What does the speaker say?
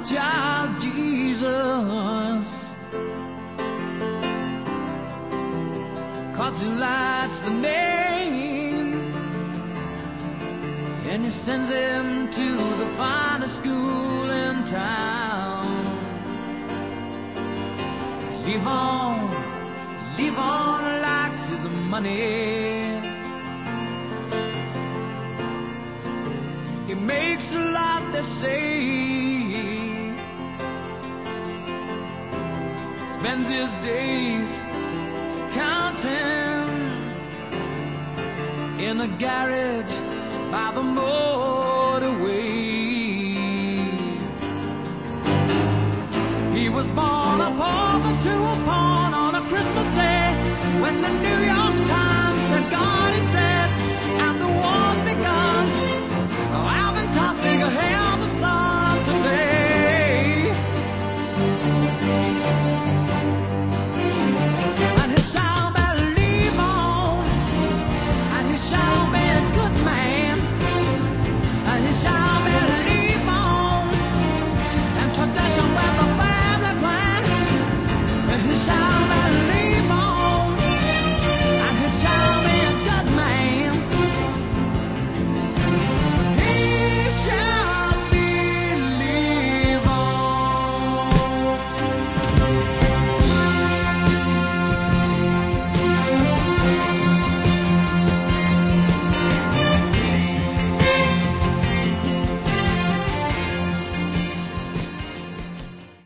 child Jesus, 'cause he likes the name, and he sends him to the finest school in town. Levon likes his money. He makes a lot, they say. Spends his days counting in a garage by the motorway. He was born